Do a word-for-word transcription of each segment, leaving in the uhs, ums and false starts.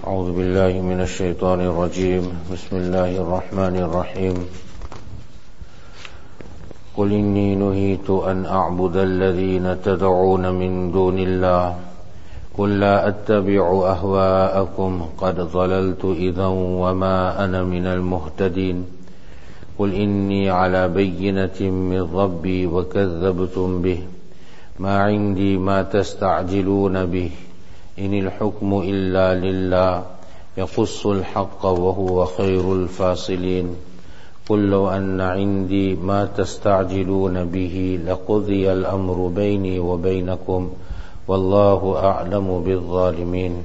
أعوذ بالله من الشيطان الرجيم بسم الله الرحمن الرحيم قل إني نهيت أن أعبد الذين تدعون من دون الله قل لا أتبع أهواءكم قد ضللت إذا وما أنا من المهتدين قل إني على بينة من ربي وكذبتم به ما عندي ما تستعجلون به إن الحكم إلا لله يقص الحق وهو خير الفاصلين قل لو أن عندي ما تستعجلون به لقضي الأمر بيني وبينكم والله أعلم بالظالمين.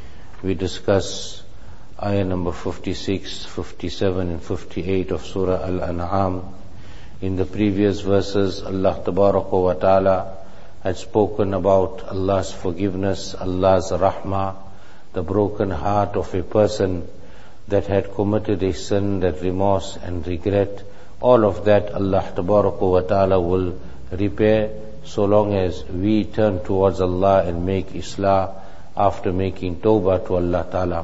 We discuss ayah number fifty-six, fifty-seven and fifty-eight of Surah Al-An'am. In the previous verses, Allah Tabaraka wa Ta'ala had spoken about Allah's forgiveness, Allah's rahmah, the broken heart of a person that had committed a sin, that remorse and regret. All of that Allah Tabaraka wa Ta'ala will repair so long as we turn towards Allah and make islah after making tawbah to Allah Ta'ala.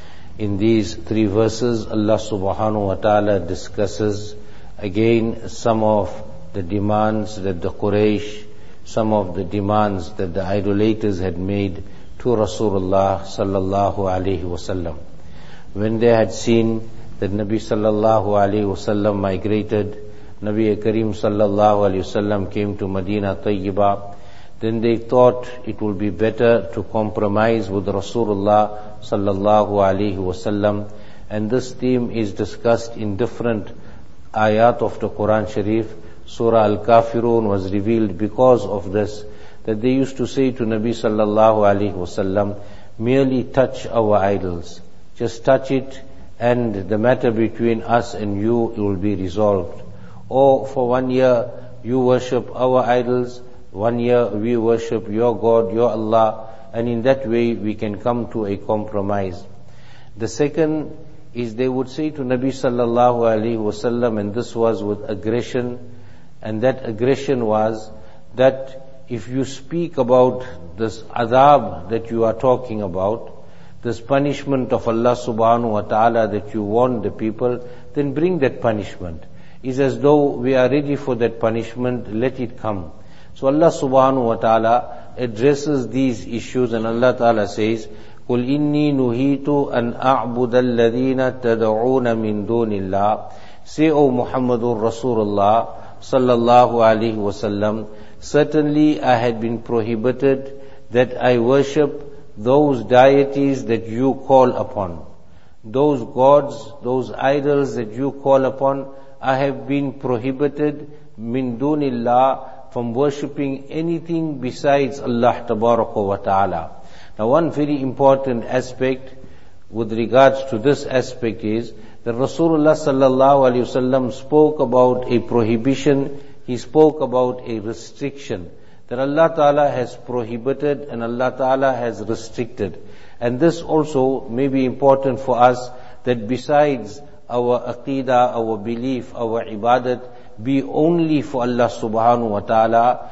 In these three verses, Allah Subhanahu wa Ta'ala discusses again some of the demands that the Quraysh, some of the demands that the idolaters had made to Rasulullah sallallahu alaihi wasallam. When they had seen that Nabi sallallahu alaihi wasallam migrated, Nabi Kareem sallallahu alaihi wasallam came to Medina Tayyibah, then they thought it would be better to compromise with Rasulullah sallallahu alaihi wasallam. And this theme is discussed in different ayat of the Quran Sharif. Surah Al-Kafirun was revealed because of this, that they used to say to Nabi sallallahu alaihi wasallam, merely touch our idols, just touch it and the matter between us and you will be resolved. Or for one year you worship our idols, one year we worship your God, your Allah, and in that way we can come to a compromise. The second is they would say to Nabi sallallahu alaihi wasallam, and this was with aggression, and that aggression was that if you speak about this adab that you are talking about, this punishment of Allah subhanahu wa ta'ala that you warn the people, then bring that punishment. It's as though we are ready for that punishment, let it come. So Allah subhanahu wa ta'ala addresses these issues, and Allah ta'ala says, قُلْ إِنِّي نُهِيتُ أَنْ أَعْبُدَ الَّذِينَ تَدْعُونَ مِن دُونِ اللَّهِ. Say, O Muhammadur Rasulullah sallallahu alaihi wasallam, certainly I had been prohibited that I worship those deities that you call upon. Those gods, those idols that you call upon, I have been prohibited min dunillah, from worshipping anything besides Allah Tabaraka wa Ta'ala. Now one very important aspect with regards to this aspect is that Rasulullah sallallahu alaihi wasallam spoke about a prohibition, he spoke about a restriction, that Allah Ta'ala has prohibited and Allah Ta'ala has restricted. And this also may be important for us, that besides our aqidah, our belief, our ibadat, be only for Allah subhanahu wa ta'ala.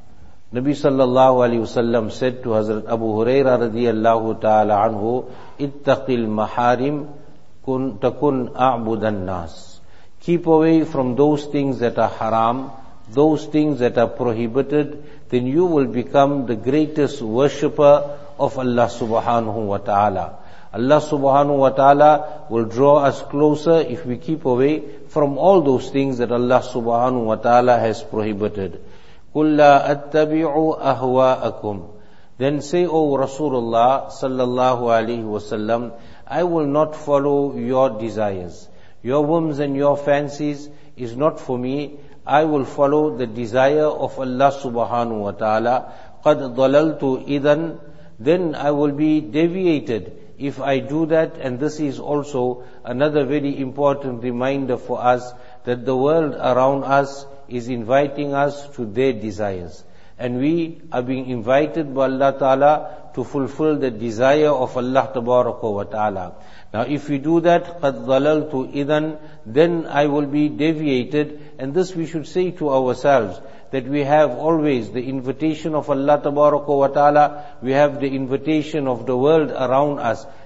Nabi sallallahu alayhi wasallam said to Hazrat Abu Hurairah radiyallahu ta'ala anhu, ittaqil maharim kun takun a'budan nas. Keep away from those things that are haram, those things that are prohibited, then you will become the greatest worshipper of Allah subhanahu wa ta'ala. Allah subhanahu wa ta'ala will draw us closer if we keep away from all those things that Allah subhanahu wa ta'ala has prohibited. قُلْ لَا أَتَّبِعُ أَهْوَاءَكُمْ. Then say, O Rasulullah sallallahu alaihi wasallam, I will not follow your desires. Your whims and your fancies is not for me. I will follow the desire of Allah subhanahu wa ta'ala. قَدْ ضَلَلْتُ إِذًا. Then I will be deviated if I do that. And this is also another very important reminder for us, that the world around us is inviting us to their desires. And we are being invited by Allah Ta'ala to fulfill the desire of Allah Tabaraka wa Ta'ala. Now if we do that, قَدْ ضَلَلْتُ إِذًا, then I will be deviated. And this we should say to ourselves, that we have always the invitation of Allah Tabaraka wa Ta'ala, we have the invitation of the world around us,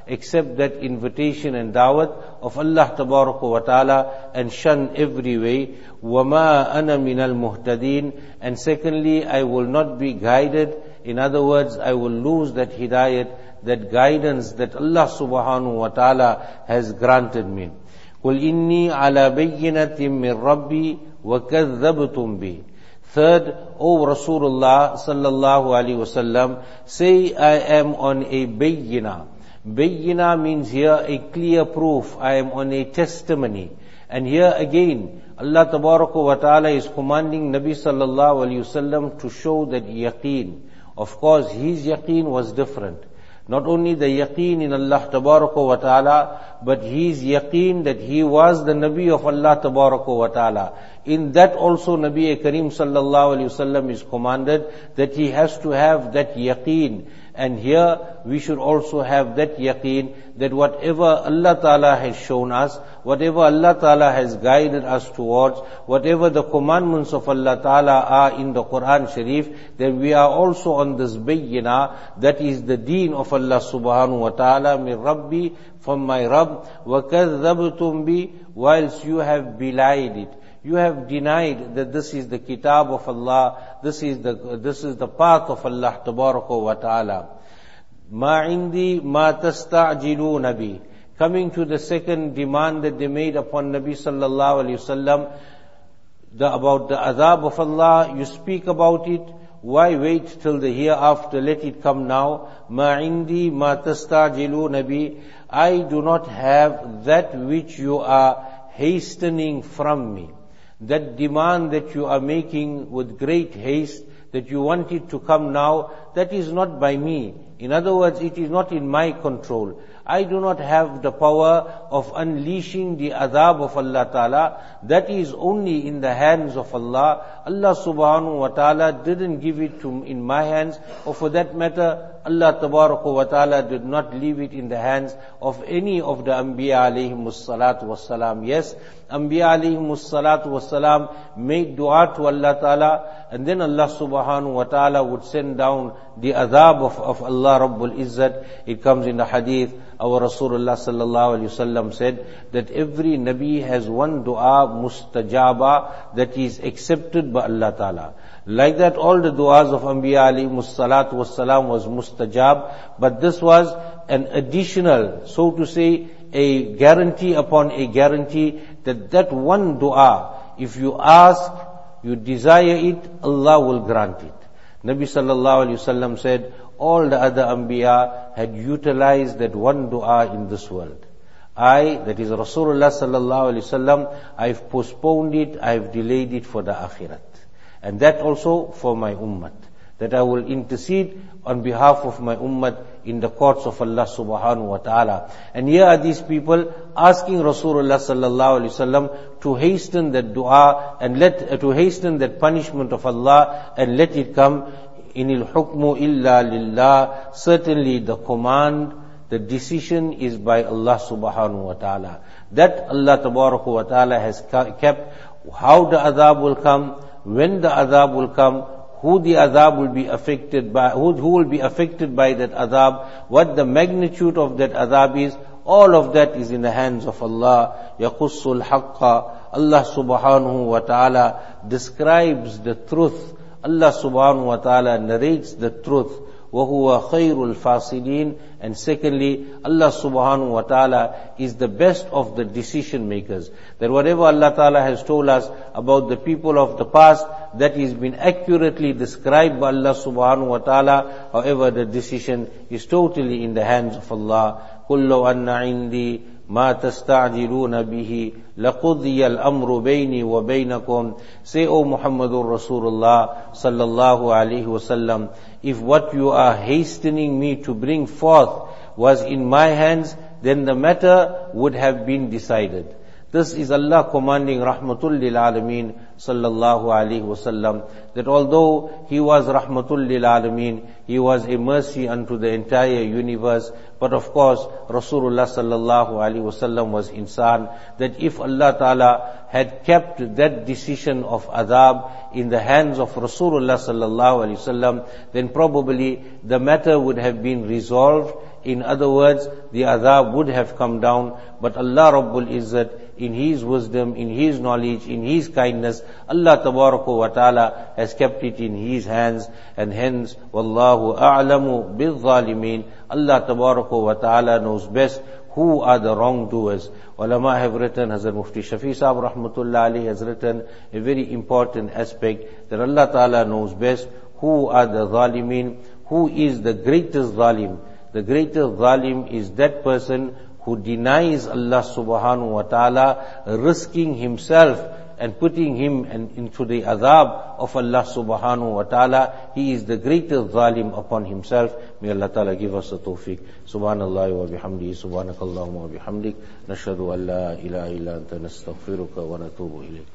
accept that invitation and da'wat of Allah Tabaraka wa Ta'ala and shun every way. وَمَا أَنَا مِنَ الْمُهْتَدِينَ. And secondly, I will not be guided. In other words, I will lose that hidayat, that guidance that Allah Subhanahu wa Ta'ala has granted me. قُلْ إِنِّي عَلَى بَيِّنَةٍ مِّن رَبِّي وَكَذَّبْتُمْ بِهِ. Third, O Rasulullah sallallahu alaihi wasallam, say I am on a bayyina. Bayyina means here a clear proof. I am on a testimony. And here again, Allah Tabaraka wa Ta'ala is commanding Nabi sallallahu alaihi wasallam to show that yaqeen. Of course, his yaqeen was different. Not only the yaqeen in Allah Tabaraka wa Ta'ala, but his yaqeen that he was the Nabi of Allah Tabaraka wa Ta'ala. In that also Nabi Kareem sallallahu alayhi wasallam is commanded that he has to have that yaqeen. And here we should also have that yaqeen that whatever Allah Ta'ala has shown us, whatever Allah Ta'ala has guided us towards, whatever the commandments of Allah Ta'ala are in the Quran Sharif, that we are also on this bayyina, that is the deen of Allah Subhanahu wa Ta'ala, min Rabbi, from my Rabb, وَكَذَّبْتُمْ بِي, whilst you have belied it. You have denied that this is the kitab of Allah, this is the this is the path of Allah Tabaraka wa Ta'ala. Ma indi ma tasta'jiluna bi. Coming to the second demand that they made upon Nabi sallallahu alaihi wasallam, the about the azab of Allah, you speak about it. Why wait till the hereafter? Let it come now. Ma indi ma tasta'jiluna bi. I do not have that which you are hastening from me. That demand that you are making with great haste, that you want it to come now, that is not by me. In other words, it is not in my control. I do not have the power of unleashing the adhab of Allah Ta'ala. That is only in the hands of Allah. Allah Subhanahu wa Ta'ala didn't give it to in my hands, or for that matter, Allah Tabaraka wa Ta'ala did not leave it in the hands of any of the Anbiya alayhimus salatu wassalam. Yes, Anbiya alayhimus salatu wassalam made dua to Allah Ta'ala, and then Allah Subhanahu wa Ta'ala would send down the adhab of, of Allah Rabbul Izzat. It comes in the hadith, our Rasulullah sallallahu alaihi wasallam said that every Nabi has one dua mustajaba that is accepted by Allah Ta'ala. Like that, all the du'as of Anbiya alayhimus salatu wassalam was mustajab, but this was an additional, so to say, a guarantee upon a guarantee that that one dua, if you ask, you desire it, Allah will grant it. Nabi sallallahu alayhi wasallam said, all the other Anbiya had utilized that one dua in this world. I, that is Rasulullah sallallahu alayhi wasallam, I've postponed it, I've delayed it for the akhirat. And that also for my ummah, that I will intercede on behalf of my ummah in the courts of Allah subhanahu wa ta'ala. And here are these people asking Rasulullah sallallahu alaihi wasallam to hasten that dua and let, uh, to hasten that punishment of Allah and let it come. Inil hukmu illa lillah. Certainly the command, the decision is by Allah subhanahu wa ta'ala. That Allah tabaraka wa ta'ala has kept. How the adhab will come, when the adhab will come, who the adhab will be affected by, who, who will be affected by that adhab, what the magnitude of that adhab is, all of that is in the hands of Allah. Yaqussul haqqa. Allah subhanahu wa ta'ala describes the truth. Allah subhanahu wa ta'ala narrates the truth. وَهُوَ خَيْرُ الْفَاصِلِينَ. And secondly, Allah subhanahu wa ta'ala is the best of the decision makers. That whatever Allah ta'ala has told us about the people of the past, that has been accurately described by Allah subhanahu wa ta'ala. However, the decision is totally in the hands of Allah. قُلْ لَوْ أَنَّ عِنْدِي مَا تَسْتَعْجِلُونَ بِهِ لَقُضِيَ الْأَمْرُ بَيْنِي وَبَيْنَكُمْ. Say, O Muhammadur Rasulullah sallallahu alaihi wasallam, if what you are hastening me to bring forth was in my hands, then the matter would have been decided. This is Allah commanding Rahmatul lil Alameen sallallahu alaihi wasallam, that although He was Rahmatul lil Alameen, He was a mercy unto the entire universe, but of course Rasulullah sallallahu alaihi wasallam was insan, that if Allah Ta'ala had kept that decision of adhab in the hands of Rasulullah sallallahu alaihi wasallam, then probably the matter would have been resolved In other words, the azab would have come down, but Allah Rabbul Izzat, in His wisdom, in His knowledge, in His kindness, Allah Tabaraka wa Ta'ala has kept it in His hands, and hence, Wallahu a'lamu bil-zalimeen. Allah Tabaraka wa Ta'ala knows best who are the wrongdoers. Ulama have written, Hazrat Mufti Shafi Sahib Rahmatullah Ali has written a very important aspect, that Allah Ta'ala knows best who are the zalimeen, who is the greatest zalim. The greatest zalim is that person who denies Allah subhanahu wa ta'ala, risking himself and putting him into the azab of Allah subhanahu wa ta'ala. He is the greatest zalim upon himself. May Allah ta'ala give us the tawfiq. Subhanallah wa bihamdihi, subhanakallahumma wa bihamdik, nashhadu an la ilaha illa anta nastaghfiruka wa natubu ilayk.